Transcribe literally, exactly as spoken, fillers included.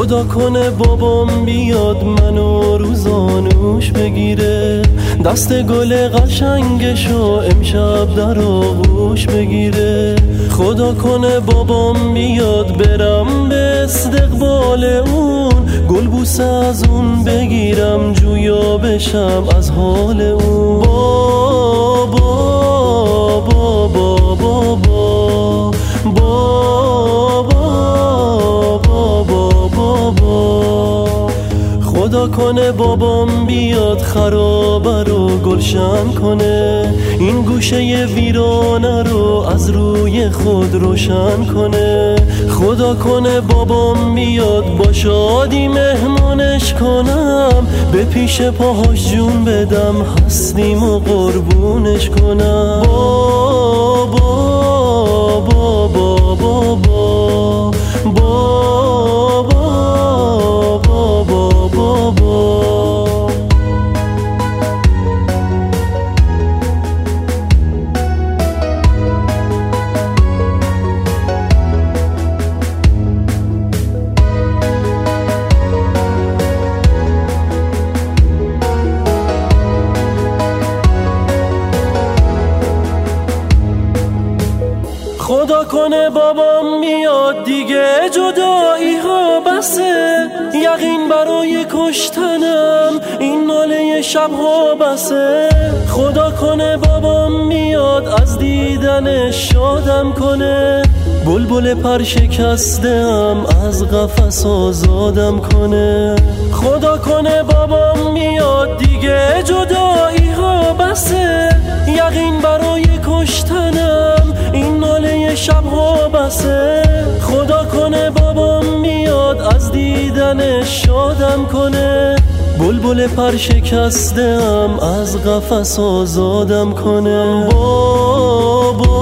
خدا کنه بابام بیاد منو روزانوش بگیره، دست گل قشنگشو امشب در آغوش بگیره. خدا کنه بابام بیاد برم به استقبال اون، گل بوسه از اون بگیرم جویا بشم از حال اون. بابا بابا بابا بابا بابا بابا. خدا کنه بابام بیاد خرابه رو گلشن کنه، این گوشه ویرانه رو از روی خود روشن کنه. خدا کنه بابام بیاد با شادی مهمونش کنم، به پیش پاهاش جون بدم هستیم و قربونش کنم. بابا بابا بابا بابا بابا بابا. خدا کنه بابام میاد دیگه جدایی ها بسه، یقین برای کشتنم این ناله شبها بسه. خدا کنه بابام میاد از دیدنش شادم کنه، بلبل پر شکستم از قفس آزادم کنه. خدا کنه بابام میاد دیگه جدایی ها بسه، یقین برای کشتنم این ناله شبها بسه. خدا کنه بابام میاد از دیدنش شادم کنه، بلبل پر شکستم از قفس آزادم کنه. بابا